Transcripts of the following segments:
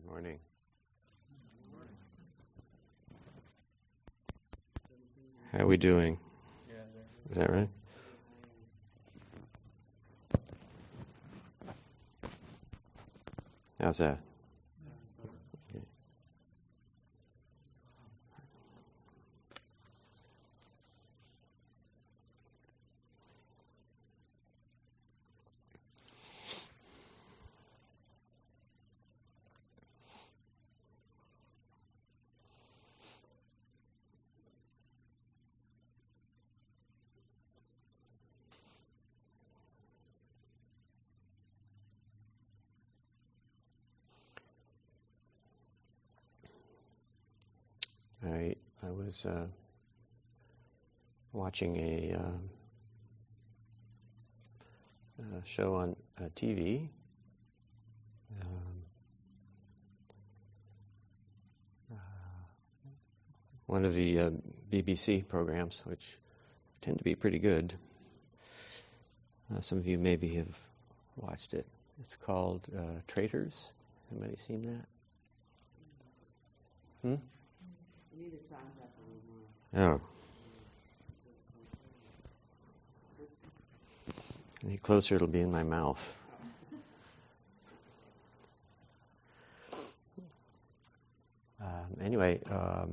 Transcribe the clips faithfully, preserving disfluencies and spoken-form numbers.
Morning. How are we doing? Is that right? How's that? Okay. I I was uh, watching a, uh, a show on uh, T V. Um, uh, one of the uh, B B C programs, which tend to be pretty good. Uh, some of you maybe have watched it. It's called uh, Traitors. Anybody seen that? Hmm? Oh. Any closer, it'll be in my mouth. Um, anyway, um,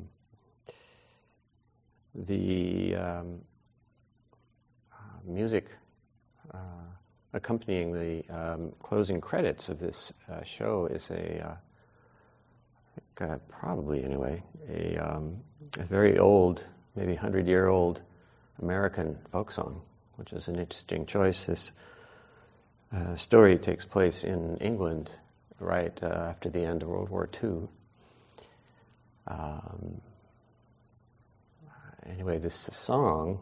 the um, uh, music uh, accompanying the um, closing credits of this uh, show is a, uh, I think, uh, probably anyway, a, um, a very old, maybe hundred-year-old American folk song, which is an interesting choice. This uh, story takes place in England right uh, after the end of World War Two. Um, anyway, this song,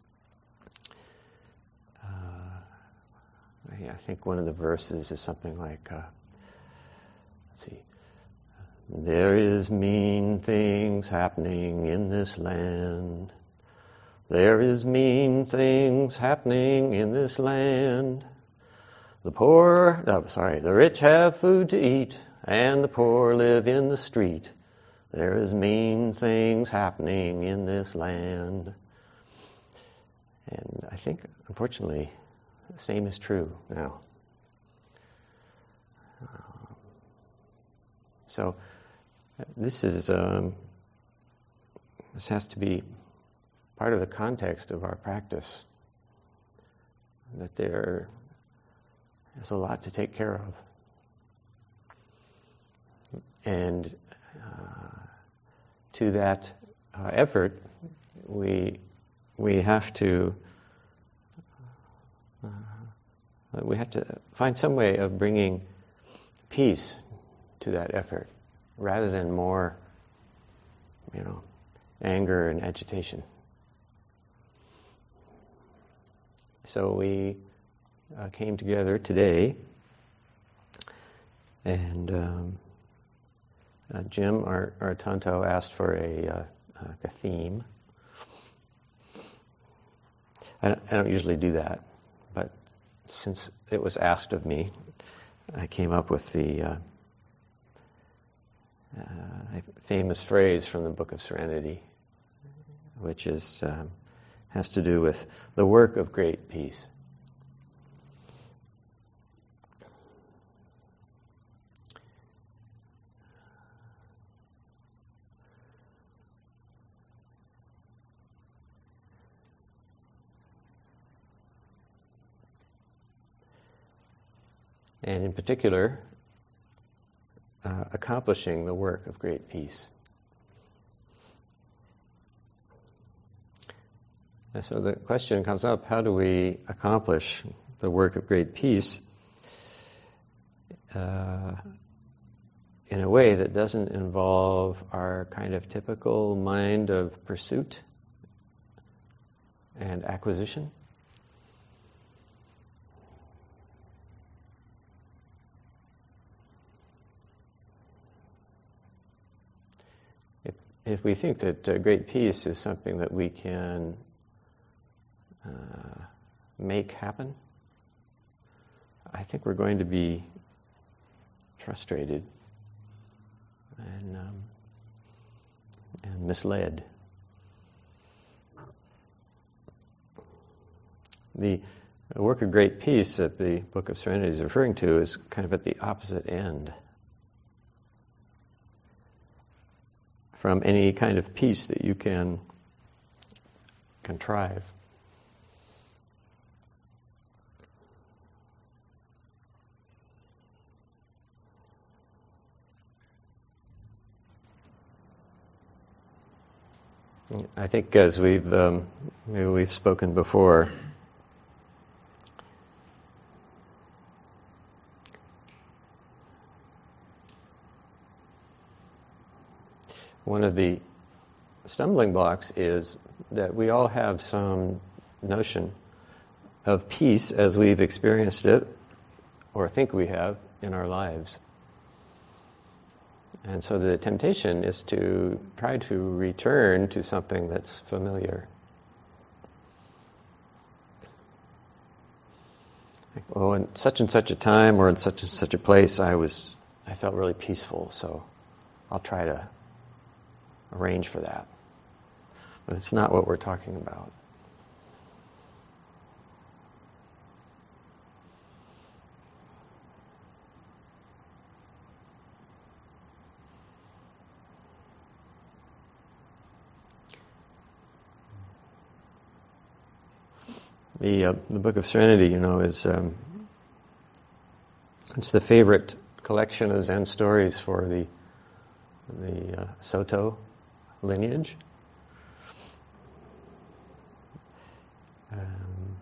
uh, I think one of the verses is something like, uh, let's see, there is mean things happening in this land. There is mean things happening in this land. The poor, oh, sorry, the rich have food to eat, and the poor live in the street. There is mean things happening in this land. And I think, unfortunately, the same is true now. Um, so this is um, this has to be part of the context of our practice. That there is a lot to take care of, and uh, to that uh, effort, we we have to uh, we have to find some way of bringing peace to that effort, rather than more, you know, anger and agitation. So we uh, came together today, and um, uh, Jim, our, our Tanto, asked for a, uh, a theme. I don't, I don't usually do that, but since it was asked of me, I came up with the uh, uh, famous phrase from the Book of Serenity, which is um, has to do with the work of great peace. And in particular, uh, accomplishing the work of great peace. And so the question comes up, how do we accomplish the work of great peace uh, in a way that doesn't involve our kind of typical mind of pursuit and acquisition? If, if we think that uh, great peace is something that we can uh, make happen, I think we're going to be frustrated. and, um, and misled. The work of great peace that the Book of Serenity is referring to is kind of at the opposite end from any kind of peace that you can contrive. I think as we've um, maybe we've spoken before, one of the stumbling blocks is that we all have some notion of peace as we've experienced it, or think we have, in our lives. And so the temptation is to try to return to something that's familiar. Like, oh, in such and such a time or in such and such a place, I was, I felt really peaceful, so I'll try to arrange for that. But it's not what we're talking about. The uh, the Book of Serenity, you know, is um, it's the favorite collection of Zen stories for the the uh, Soto lineage. Um,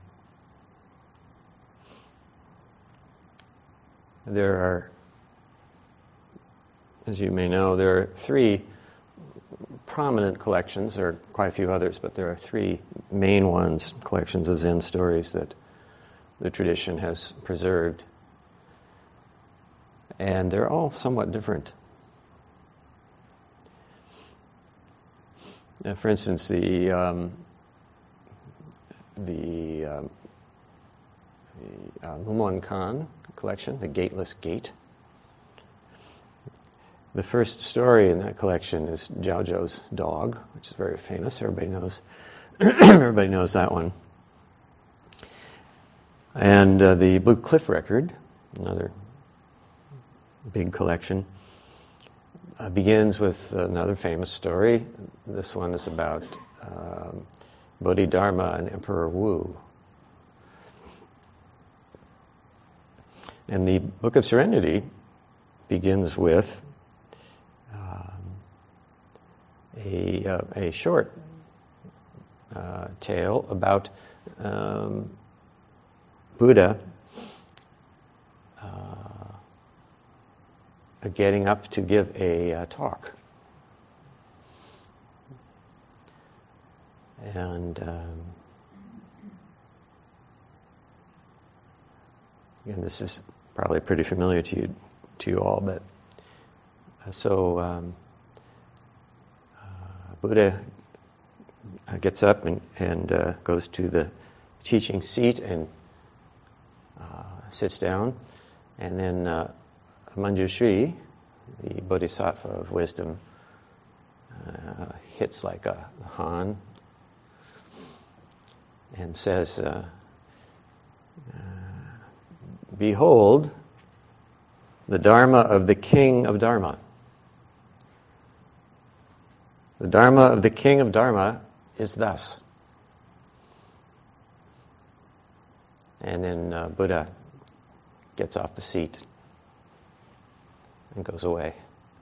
there are, as you may know, there are three prominent collections. There are quite a few others, but there are three main ones, collections of Zen stories that the tradition has preserved. And they're all somewhat different. Now, for instance, the um, the, um, the uh, Mumon Kan collection, The Gateless Gate. The first story in that collection is Jiao Zhou's dog, which is very famous. Everybody knows. Everybody knows that one. And uh, the Blue Cliff Record, another big collection, uh, begins with another famous story. This one is about um, Bodhidharma and Emperor Wu. And the Book of Serenity begins with um, a, uh, a short uh, tale about um, Buddha uh, getting up to give a uh, talk. And um, again, this is probably pretty familiar to you, to you all, but uh, so um, uh, Buddha uh, gets up and, and uh, goes to the teaching seat and uh, sits down, and then uh, Manjushri, the Bodhisattva of wisdom, uh, hits like a han and says, uh, uh, "Behold, the Dharma of the King of Dharma. The Dharma of the King of Dharma is thus." And then uh, Buddha gets off the seat and goes away.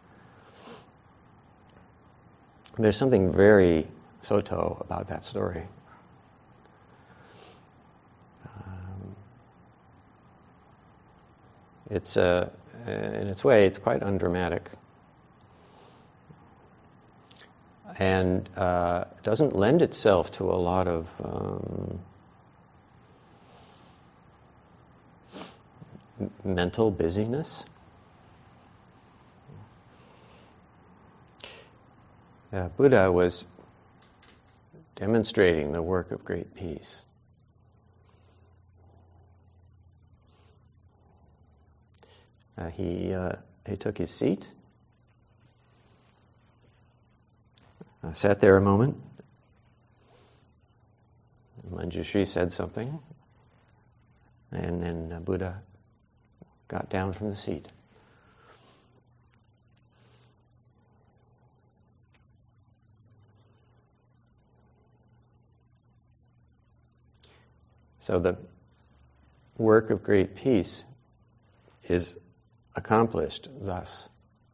There's something very Soto about that story. Um, it's uh, in its way, it's quite undramatic, and uh, doesn't lend itself to a lot of um, mental busyness. Uh, Buddha was demonstrating the work of great peace. Uh, he uh, he took his seat, uh, sat there a moment. Manjushri said something, and then uh, Buddha got down from the seat. So the work of great peace is accomplished thus.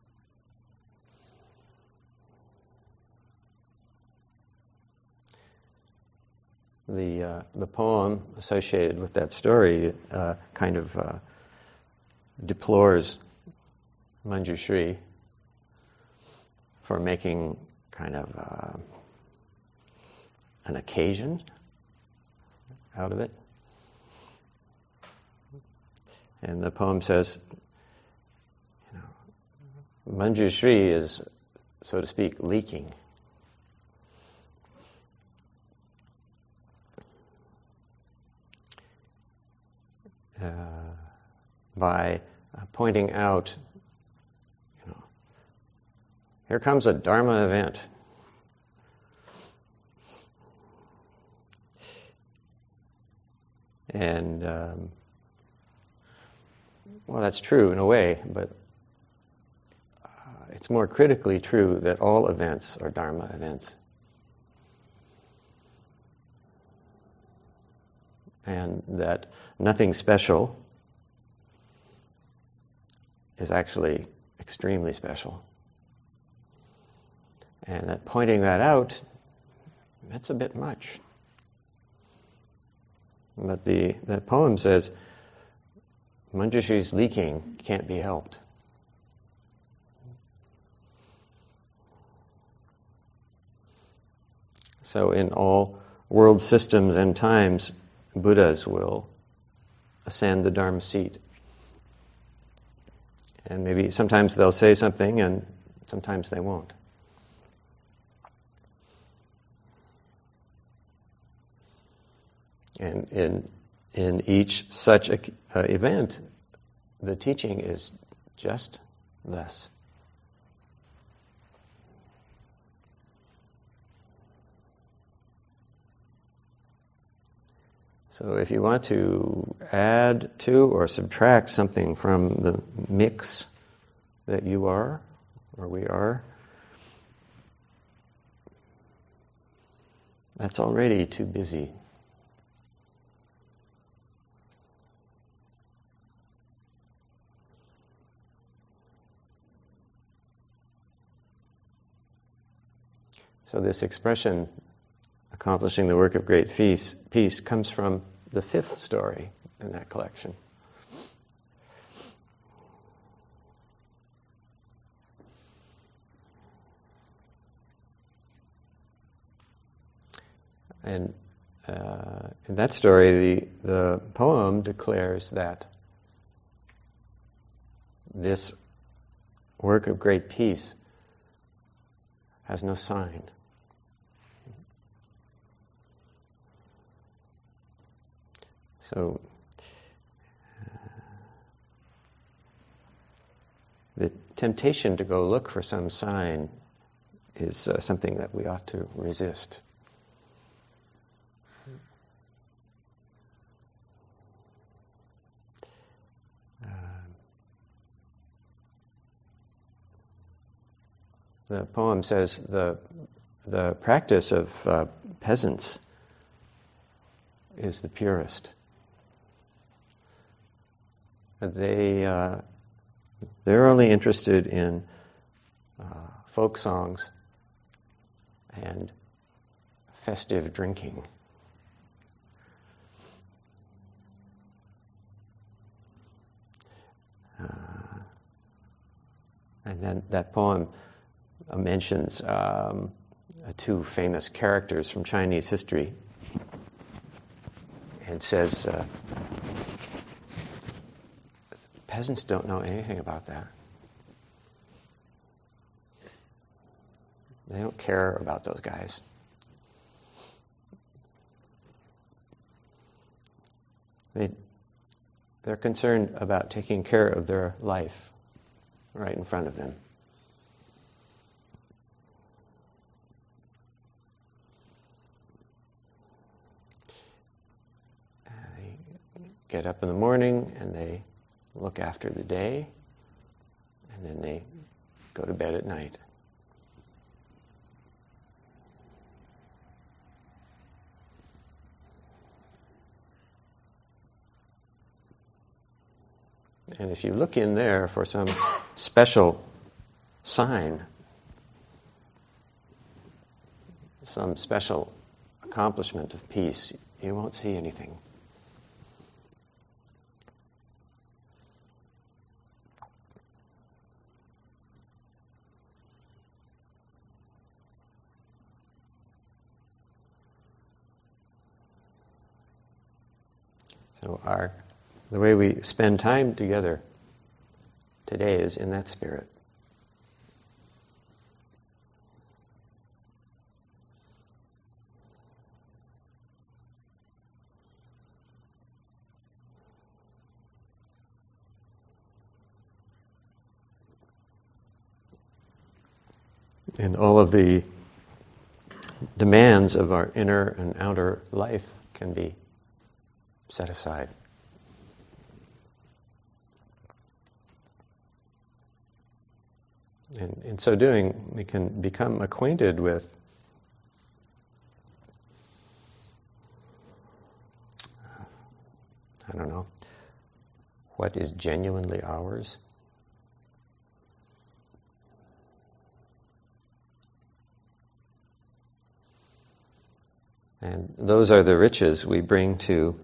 The uh, the poem associated with that story uh, kind of uh, deplores Manjushri for making kind of uh, an occasion out of it. And the poem says, you know, Manjushri is, so to speak, leaking. Uh, by uh, pointing out, you know, here comes a Dharma event. And, um, well, that's true in a way, but uh, it's more critically true that all events are Dharma events. And that nothing special is actually extremely special. And that pointing that out, that's a bit much. But the that poem says, Manjushri's leaking can't be helped. So in all world systems and times, Buddhas will ascend the Dharma seat. And maybe sometimes they'll say something and sometimes they won't. And in in each such a, uh, event, the teaching is just this. So if you want to add to or subtract something from the mix that you are, or we are, that's already too busy. So this expression, accomplishing the work of great peace, peace, comes from the fifth story in that collection. And uh, in that story, the, the poem declares that this work of great peace has no sign. So, uh, the temptation to go look for some sign is uh, something that we ought to resist. Uh, the poem says the the practice of uh, peasants is the purest. They, uh, they're only interested in uh, folk songs and festive drinking. Uh, and then that poem uh, mentions um, uh, two famous characters from Chinese history. And says, uh, peasants don't know anything about that. They don't care about those guys. They, they're concerned about taking care of their life right in front of them. get up in the morning and they look after the day, and then they go to bed at night. And if you look in there for some s- special sign, some special accomplishment of peace, you won't see anything. So our the way we spend time together today is in that spirit. And all of the demands of our inner and outer life can be set aside. And in so doing, we can become acquainted with I don't know, what is genuinely ours. And those are the riches we bring to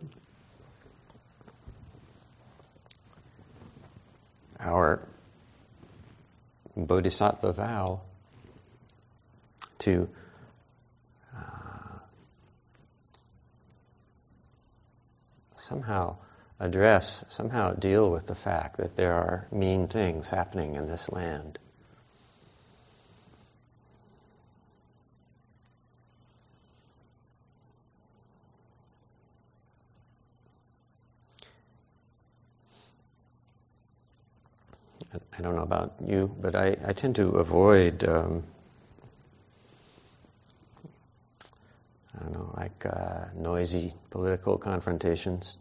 our bodhisattva vow to uh, somehow address, somehow deal with the fact that there are mean things happening in this land. I don't know about you, but I, I tend to avoid, um, I don't know, like uh, noisy political confrontations.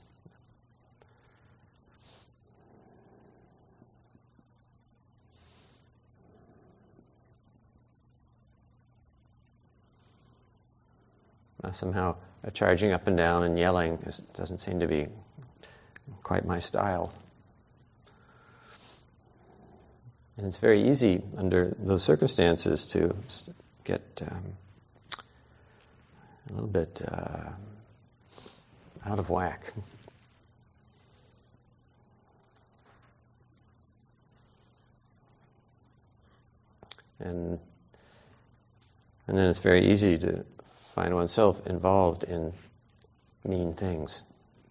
Uh, somehow uh, charging up and down and yelling is, doesn't seem to be quite my style. And it's very easy under those circumstances to get um, a little bit uh, out of whack. And and then it's very easy to find oneself involved in mean things.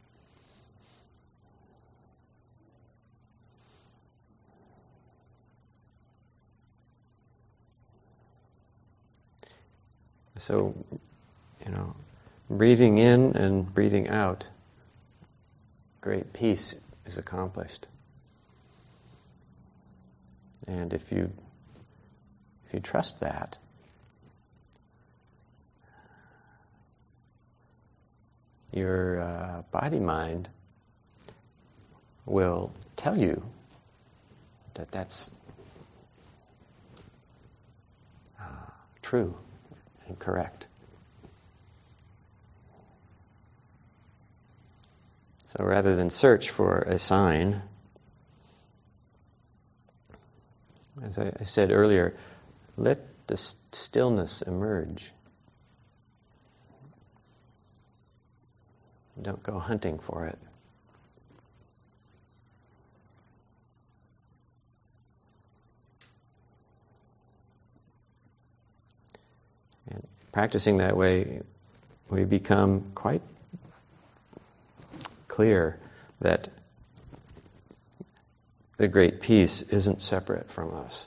So, you know, breathing in and breathing out, great peace is accomplished. And if you if you trust that, your uh, body-mind will tell you that that's uh, true and correct. So rather than search for a sign, as I, I said earlier, let the st- stillness emerge. Don't go hunting for it. And practicing that way, we become quite clear that the great peace isn't separate from us.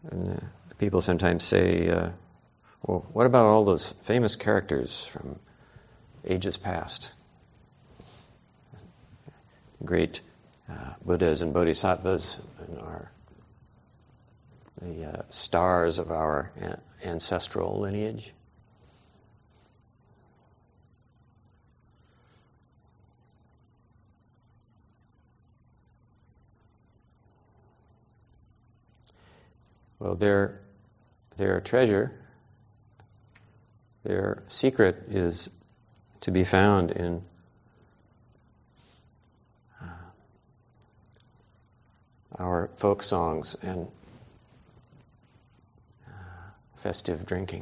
And uh, people sometimes say, uh, well, what about all those famous characters from ages past? Great uh, Buddhas and Bodhisattvas and our, the uh, stars of our an- ancestral lineage. Well, their, their treasure, their secret is to be found in uh, our folk songs and uh, festive drinking.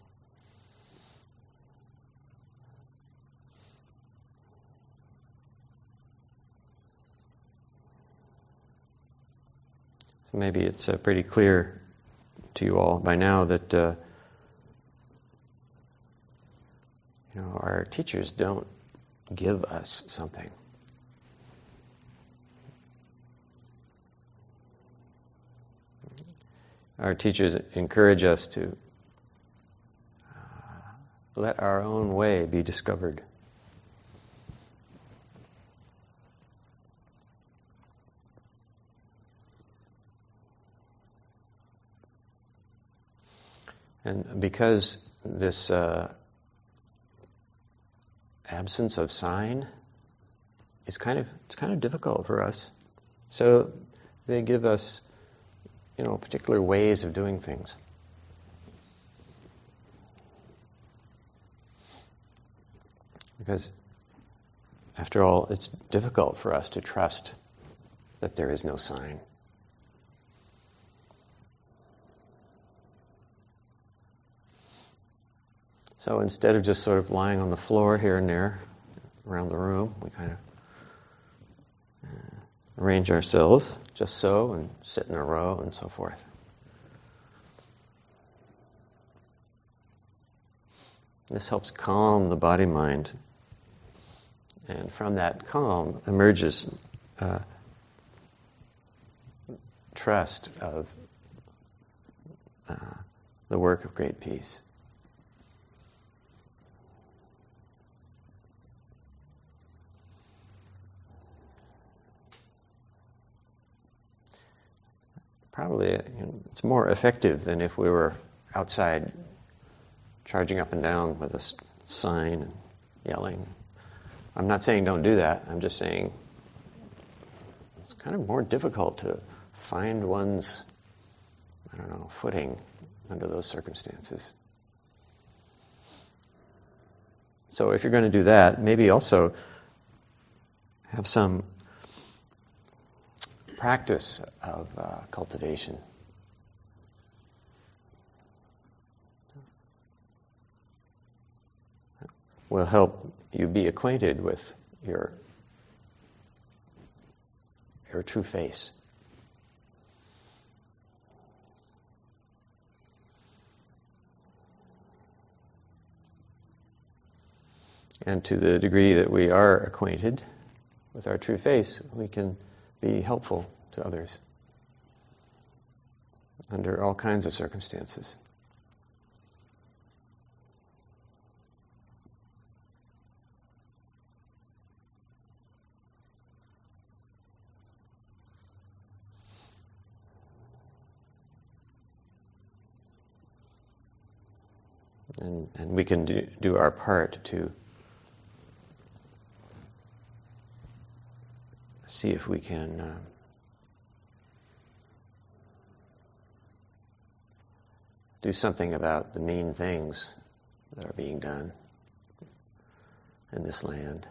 So maybe it's uh, pretty clear to you all by now that uh, you know, our teachers don't give us something. Our teachers encourage us to uh, let our own way be discovered. And because this uh, absence of sign is kind of it's kind of difficult for us, so they give us, you know, particular ways of doing things. Because, after all, it's difficult for us to trust that there is no sign. So instead of just sort of lying on the floor here and there around the room, we kind of uh, arrange ourselves just so and sit in a row and so forth. This helps calm the body-mind. And from that calm emerges uh, trust of uh, the work of great peace. Probably, you know, it's more effective than if we were outside charging up and down with a sign and yelling. I'm not saying don't do that. I'm just saying it's kind of more difficult to find one's, I don't know, footing under those circumstances. So if you're going to do that, maybe also have some practice of uh, cultivation. Will help you be acquainted with your your true face. And to the degree that we are acquainted with our true face, we can be helpful to others under all kinds of circumstances. And, and we can do, do our part to see if we can uh, do something about the mean things that are being done in this land.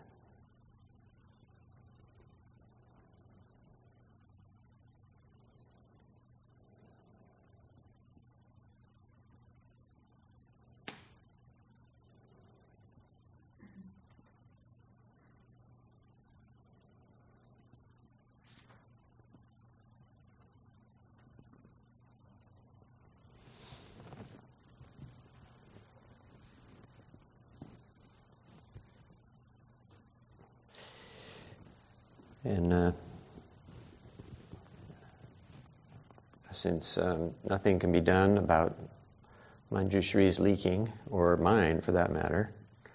And uh, since um, nothing can be done about Manjushri's leaking, or mine for that matter.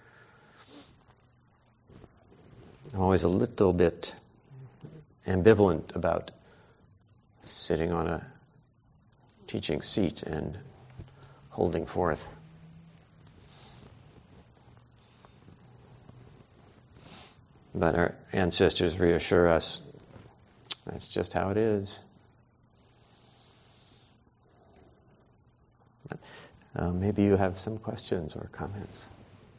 I'm always a little bit ambivalent about sitting on a teaching seat and holding forth. But our ancestors reassure us that's just how it is. Uh, maybe you have some questions or comments.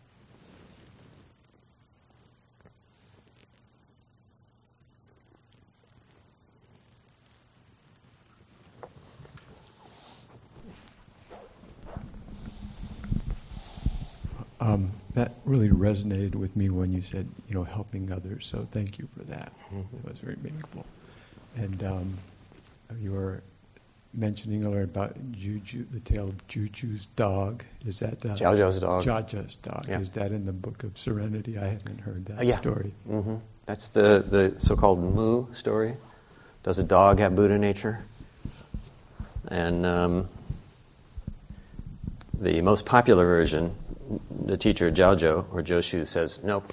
Um, that really resonated with me when you said, you know, helping others. So thank you for that. Mm-hmm. It was very meaningful. And um, you were mentioning earlier about Juju, the tale of Juju's dog. Is that uh, Jiaojia's dog? Jiaojia's dog. Yeah. Is that in the Book of Serenity? I haven't heard that uh, yeah. story. Mm-hmm. That's the, the so-called Mu story. Does a dog have Buddha nature? And um, the most popular version, the teacher Jiaozhou or Joshu says nope.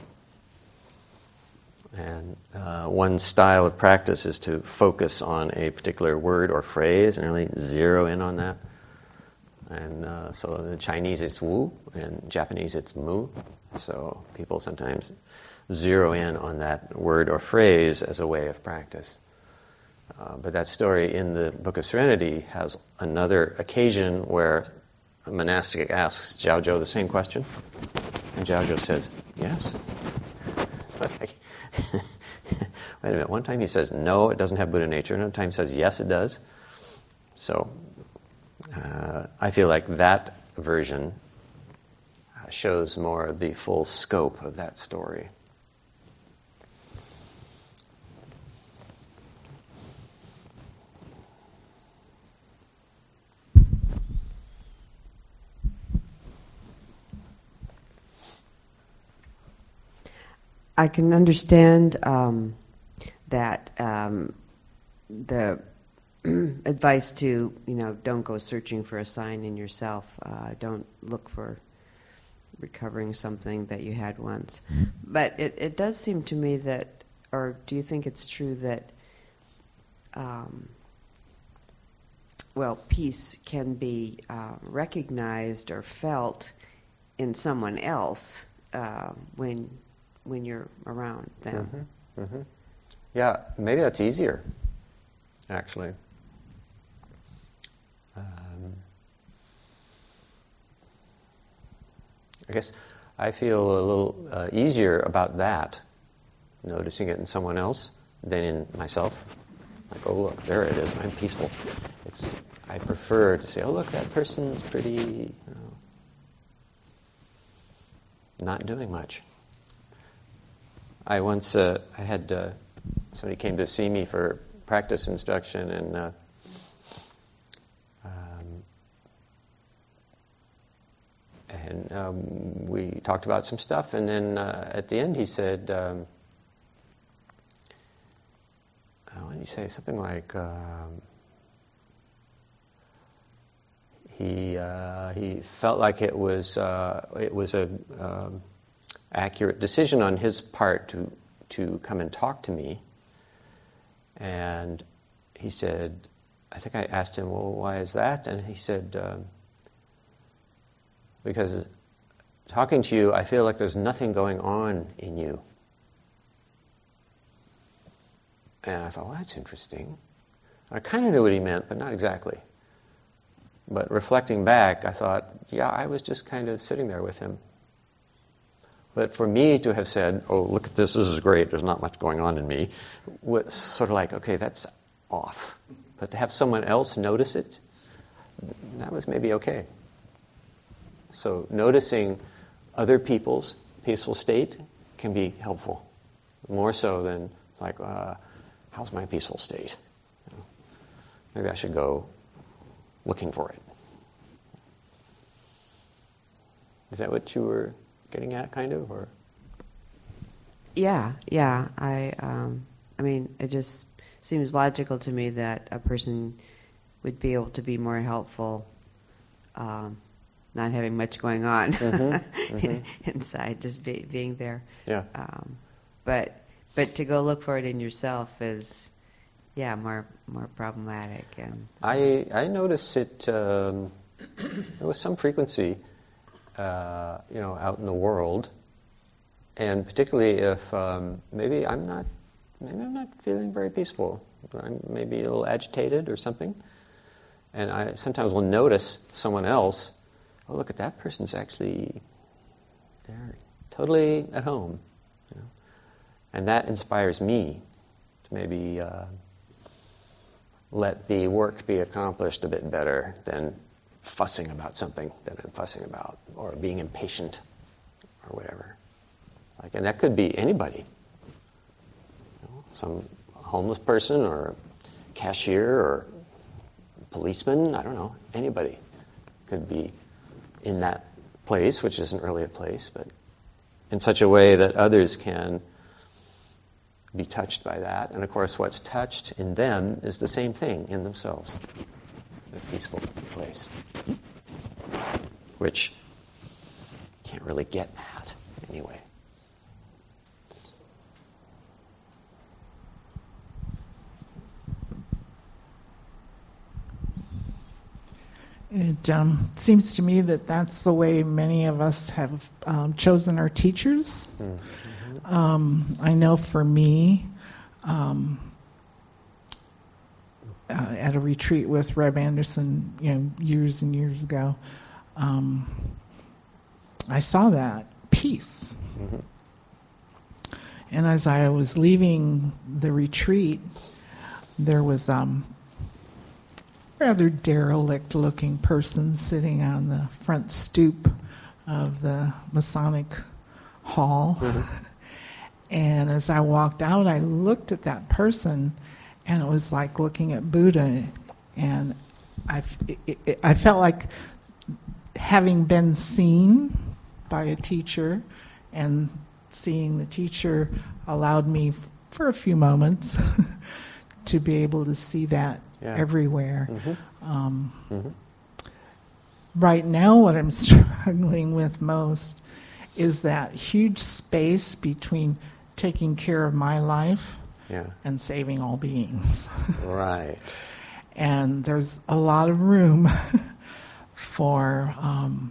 And uh, one style of practice is to focus on a particular word or phrase and really zero in on that. And uh, so in Chinese it's Wu, and Japanese it's Mu. So people sometimes zero in on that word or phrase as a way of practice. Uh, but that story in the Book of Serenity has another occasion where a monastic asks Jiaozhou the same question, and Jiaozhou says, yes. So it's like, wait a minute, one time he says, no, it doesn't have Buddha nature, another time he says, yes, it does. So uh, I feel like that version uh, shows more of the full scope of that story. I can understand um, that um, the advice to, you know, don't go searching for a sign in yourself. Uh, don't look for recovering something that you had once. But it, it does seem to me that, or do you think it's true that, um, well, peace can be uh, recognized or felt in someone else uh, when when you're around them? Mm-hmm. Mm-hmm. Yeah, maybe that's easier, actually. Um, I guess I feel a little uh, easier about that, noticing it in someone else, than in myself. Like, oh, look, there it is. I'm peaceful. It's I prefer to say, oh, look, that person's pretty, you know, not doing much. I once, uh, I had, uh, somebody came to see me for practice instruction, and uh, um, and um, we talked about some stuff, and then uh, at the end he said, um, uh, what did he say? Something like, um, he uh, he felt like it was uh, it was a um, accurate decision on his part to to come and talk to me. And he said, I think I asked him, well, why is that? And he said, um, because talking to you, I feel like there's nothing going on in you. And I thought, well, that's interesting. I kind of knew what he meant, but not exactly. But reflecting back, I thought, yeah, I was just kind of sitting there with him. But for me to have said, oh, look at this, this is great, there's not much going on in me, was sort of like, okay, that's off. But to have someone else notice it, that was maybe okay. So noticing other people's peaceful state can be helpful. More so than, it's like, uh, how's my peaceful state? You know, maybe I should go looking for it. Is that what you were getting at, kind of, or? Yeah, yeah. I, um, I mean, it just seems logical to me that a person would be able to be more helpful, um, not having much going on Mm-hmm, mm-hmm. inside, just be, being there. Yeah. Um, but but to go look for it in yourself is, yeah, more more problematic. And I I notice it um, with some frequency, uh, you know, out in the world, and particularly if um, maybe I'm not maybe I'm not feeling very peaceful. I'm maybe a little agitated or something, and I sometimes will notice someone else. Oh, look at that person's actually they're totally at home, you know, and that inspires me to maybe. Uh, let the work be accomplished a bit better than fussing about something that I'm fussing about, or being impatient, or whatever. Like, and that could be anybody. You know, some homeless person, or cashier, or policeman, I don't know, anybody could be in that place, which isn't really a place, but in such a way that others can be touched by that. And of course, what's touched in them is the same thing in themselves. A peaceful place. Which can't really get at anyway. It um, seems to me that that's the way many of us have um, chosen our teachers. Mm-hmm. Um, I know for me, um, uh, at a retreat with Reb Anderson, you know, years and years ago, um, I saw that peace. Mm-hmm. And as I was leaving the retreat, there was um, rather derelict-looking person sitting on the front stoop of the Masonic Hall. Mm-hmm. And as I walked out, I looked at that person, and it was like looking at Buddha. And I, it, it, I felt like having been seen by a teacher, and seeing the teacher allowed me for a few moments to be able to see that yeah. everywhere. Mm-hmm. Um, mm-hmm. Right now, what I'm struggling with most is that huge space between taking care of my life yeah. and saving all beings. Right. And there's a lot of room for um,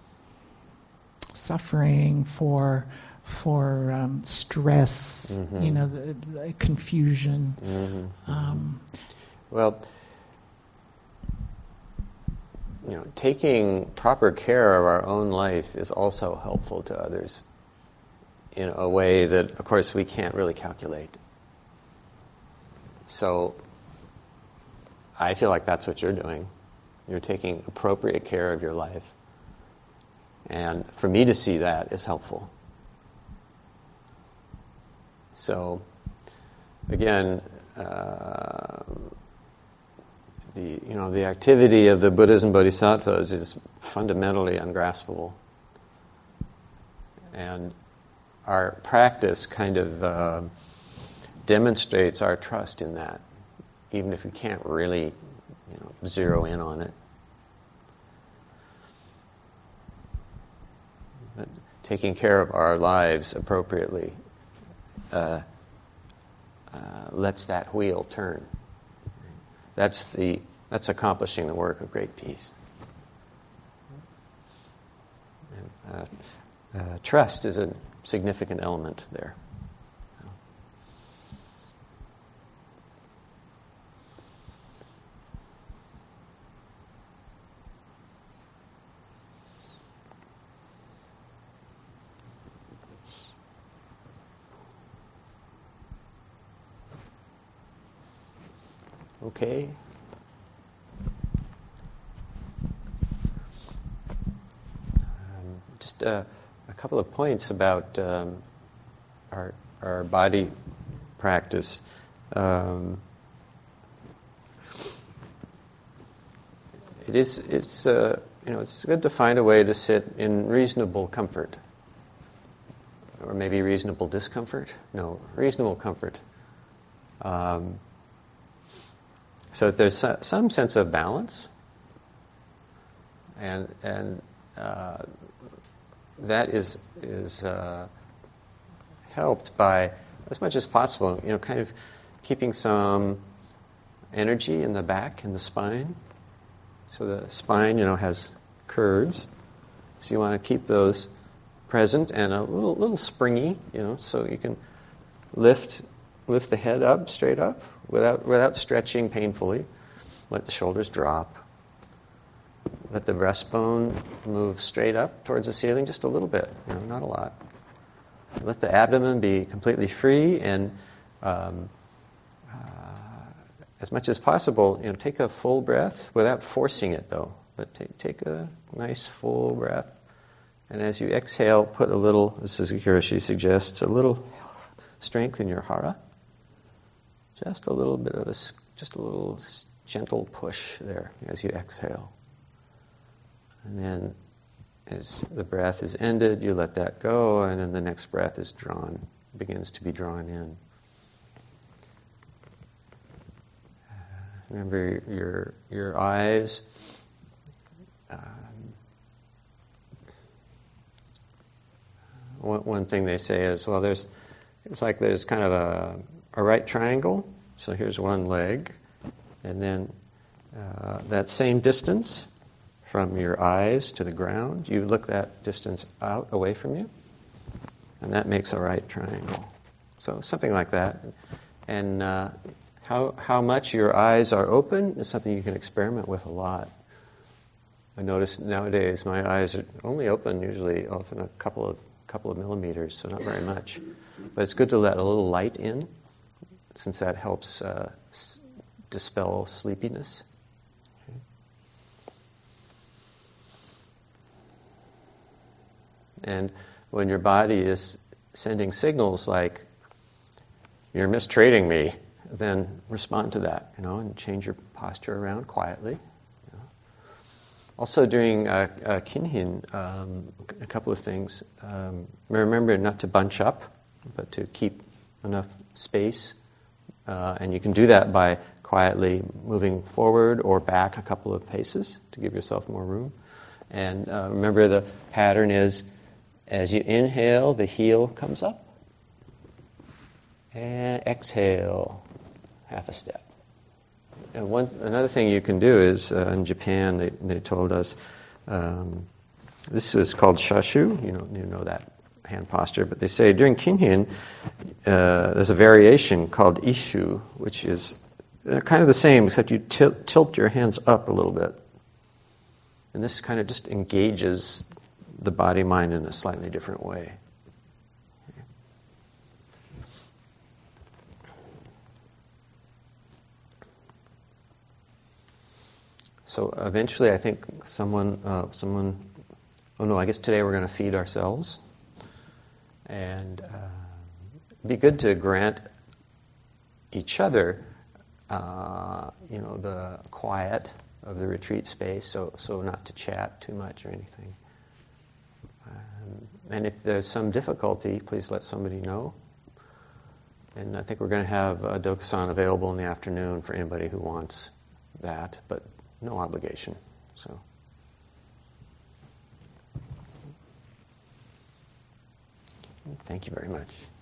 suffering, for for um, stress, mm-hmm. you know, the, the confusion. Mm-hmm. Um, well, you know, taking proper care of our own life is also helpful to others in a way that, of course, we can't really calculate. So I feel like that's what you're doing. You're taking appropriate care of your life. And for me to see that is helpful. So, again, uh, the you know the activity of the Buddhas and Bodhisattvas is fundamentally ungraspable, and our practice kind of uh, demonstrates our trust in that, even if we can't really, you know, zero in on it. But taking care of our lives appropriately uh, uh, lets that wheel turn. That's the that's accomplishing the work of great peace. And, uh, uh, trust is a significant element there. Okay. Um, just uh, a couple of points about um, our our body practice. Um, it is it's uh, you know it's good to find a way to sit in reasonable comfort, or maybe reasonable discomfort. No, reasonable comfort. Um, so that there's so- some sense of balance, and and uh, that is is uh, helped by, as much as possible, you know, kind of keeping some energy in the back and the spine. So the spine, you know, has curves, so you want to keep those present and a little little springy, you know, so you can lift lift the head up straight up without without stretching painfully. Let the shoulders drop. Let the breastbone move straight up towards the ceiling, just a little bit, you know, not a lot. Let the abdomen be completely free, and um, uh, as much as possible, you know, take a full breath without forcing it, though. But take take a nice full breath, and as you exhale, put a little. This is Hiroshi suggests a little strength in your hara. Just a little bit of a, just a little gentle push there as you exhale. And then as the breath is ended, you let that go, and then the next breath is drawn, begins to be drawn in. Remember your your eyes. Um, one, one thing they say is, well, there's it's like there's kind of a a right triangle. So here's one leg, and then uh, that same distance from your eyes to the ground, you look that distance out away from you, and that makes a right triangle. So something like that. And uh, how how much your eyes are open is something you can experiment with a lot. I notice nowadays my eyes are only open usually often a couple of couple of millimeters, so not very much. But it's good to let a little light in, since that helps uh, s- dispel sleepiness. Okay. And when your body is sending signals like, you're mistreating me, then respond to that, you know, and change your posture around quietly. You know. Also during uh, uh, kinhin, um, a couple of things. Um, remember not to bunch up, but to keep enough space. Uh, and you can do that by quietly moving forward or back a couple of paces to give yourself more room. And uh, remember the pattern is, as you inhale, the heel comes up. And exhale, half a step. And one another thing you can do is, uh, in Japan, they, they told us, um, this is called shashu. You know, you know that hand posture, but they say during kinhin, uh, there's a variation called ishu, which is uh, kind of the same, except you tilt, tilt your hands up a little bit. And this kind of just engages the body-mind in a slightly different way. So eventually, I think someone, uh, someone, oh no, I guess today we're going to feed ourselves. And uh, it'd be good to grant each other, uh, you know, the quiet of the retreat space, so so not to chat too much or anything. Um, and if there's some difficulty, please let somebody know. And I think we're going to have a Dokusan available in the afternoon for anybody who wants that, but no obligation. So. Thank you very much.